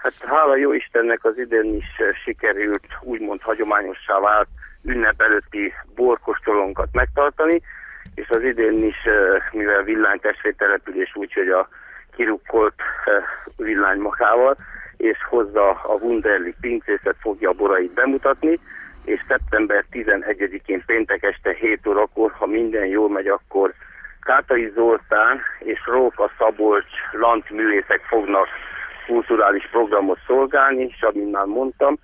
Hát hála jó Istennek az idén is sikerült úgymond hagyományossá vált ünnep előtti borkóstolónkat megtartani, és az idén is, mivel villánytestvértelepülés, úgyhogy a kirukkolt villány magával, és hozza a Wunderlich pincészet, fogja a borait bemutatni, és szeptember 11-én péntek este 7 órakor, ha minden jól megy, akkor Kátai Zoltán és Róka Szabolcs lantművészek fognak kulturális programot szolgálni, és amint már mondtam,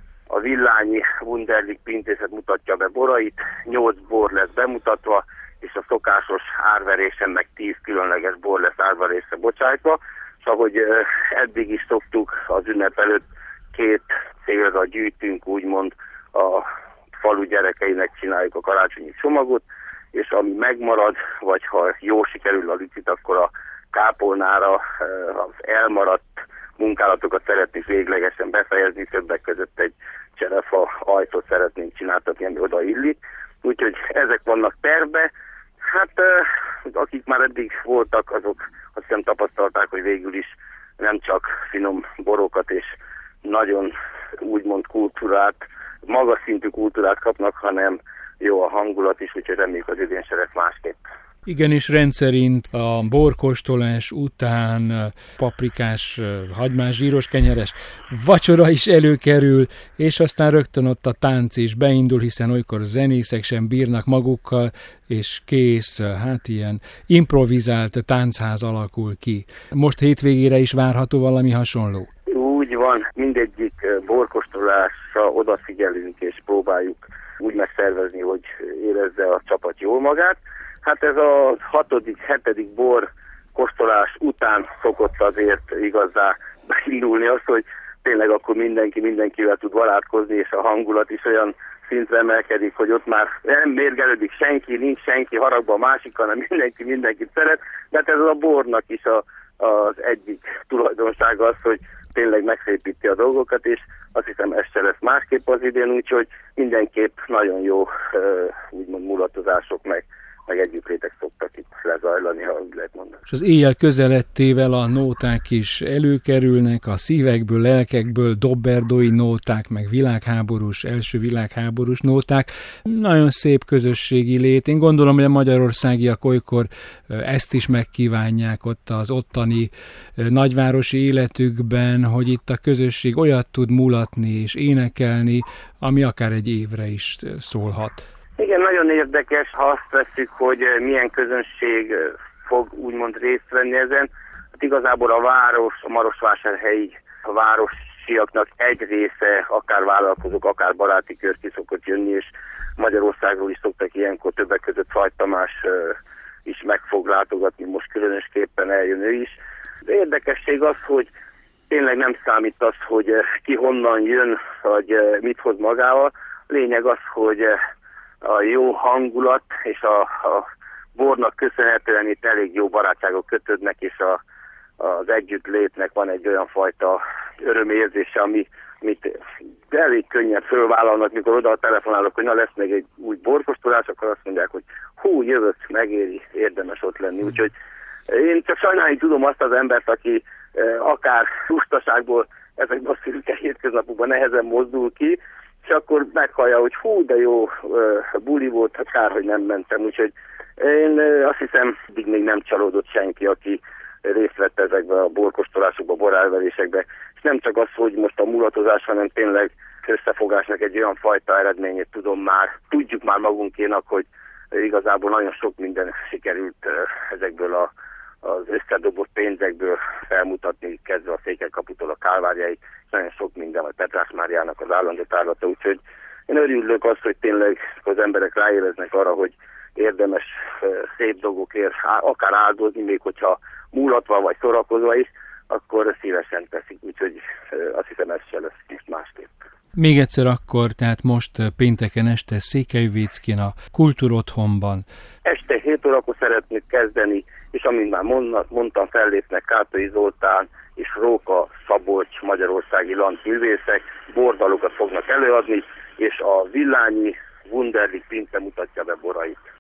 a villányi Wunderlich pincészet mutatja be borait, 8 bor lesz bemutatva, és a szokásos árverésen meg 10 különleges bor lesz árverésre bocsájtva, és ahogy eddig is szoktuk, az ünnep előtt 2 célra gyűjtünk, úgymond a falu gyerekeinek csináljuk a karácsonyi csomagot, és ami megmarad, vagy ha jól sikerül a licit, akkor a kápolnára az elmaradt munkálatokat szeretnénk véglegesen befejezni, többek között egy cserefa ajtót szeretnénk csináltatni, ami oda illik. Úgyhogy ezek vannak tervbe. Hát akik már eddig voltak, azok azt hiszem tapasztalták, hogy végül is nem csak finom borokat és nagyon úgymond kultúrát, magas szintű kultúrát kapnak, hanem jó a hangulat is, úgyhogy reméljük az idén se lesz másképp. Igen, és rendszerint a borkóstolás után paprikás, hagymás, zsíros kenyeres vacsora is előkerül, és aztán rögtön ott a tánc is beindul, hiszen olykor zenészek sem bírnak magukkal, és kész, hát ilyen improvizált táncház alakul ki. Most hétvégére is várható valami hasonló? Úgy van, mindegyik borkóstolásra odafigyelünk, és próbáljuk úgy megszervezni, hogy érezze a csapat jól magát. Hát ez a 6.-7. bor kóstolás után szokott azért igazán beindulni az, hogy tényleg akkor mindenkivel tud barátkozni, és a hangulat is olyan szintre emelkedik, hogy ott már nem mérgelődik senki, nincs senki haragban a másik, hanem mindenkit szeret, de hát ez a bornak is az egyik tulajdonsága az, hogy tényleg megszépíti a dolgokat, és azt hiszem ez se lesz másképp az idén, úgyhogy mindenképp nagyon jó úgymond mulatozások meg együttlétek szoktak itt lezajlani, ha úgy lehet mondani. És az éjjel közelettével a nóták is előkerülnek, a szívekből, lelkekből dobberdói nóták, meg első világháborús nóták. Nagyon szép közösségi lét. Én gondolom, hogy a magyarországiak olykor ezt is megkívánják ott az ottani nagyvárosi életükben, hogy itt a közösség olyat tud mulatni és énekelni, ami akár egy évre is szólhat. Igen, nagyon érdekes, ha azt vesszük, hogy milyen közönség fog úgymond részt venni ezen. Hát igazából a Marosvásárhelyi városiaknak egy része, akár vállalkozók, akár baráti kör ki szokott jönni, és Magyarországról is szoktak ilyenkor, többek között Fagy Tamás is meg fog látogatni, most különösképpen eljön ő is. De érdekesség az, hogy tényleg nem számít az, hogy ki honnan jön, vagy mit hoz magával. Lényeg az, hogy a jó hangulat és a bornak köszönhetően itt elég jó barátságok kötődnek, és az együttlétnek van egy olyan fajta örömérzése, amit elég könnyen fölvállalnak, mikor oda telefonálok, hogy na lesz még egy új borkóstolás, akkor azt mondják, hogy hú, jövök, megéri, érdemes ott lenni. Úgyhogy én csak sajnálni tudom azt az embert, aki akár lustaságból ezekben a szürke hétköznapokban nehezen mozdul ki, és akkor meghallja, hogy hú, de jó buli volt, hát kár, hogy nem mentem. Úgyhogy én azt hiszem, még nem csalódott senki, aki részt vett ezekbe a borkóstolásokba, borárverésekbe. És nem csak az, hogy most a mulatozás, hanem tényleg összefogásnak egy olyan fajta eredményét tudjuk már magunkénak, hogy igazából nagyon sok minden sikerült ezekből az összedobott pénzekből felmutatni, kezdve a Székelykaputól a Kálvárjáig, nagyon sok minden, a Petrás Máriának az állandó tárlata, úgyhogy én örülök azt, hogy tényleg az emberek ráéreznek arra, hogy érdemes szép dolgokért akár áldozni, még hogyha múlatva vagy szórakozva is, akkor szívesen teszik, úgyhogy azt hiszem ez se lesz másképp. Még egyszer akkor, tehát most pénteken este Székelyvéckin a Kultúrotthonban. Este 7 órakor szeretnék kezdeni, és amint már mondtam, fellépnek Kátai Zoltán és Róka Szabolcs magyarországi lantművészek, bordalokat fognak előadni, és a villányi Wunderlich pince mutatja be borait.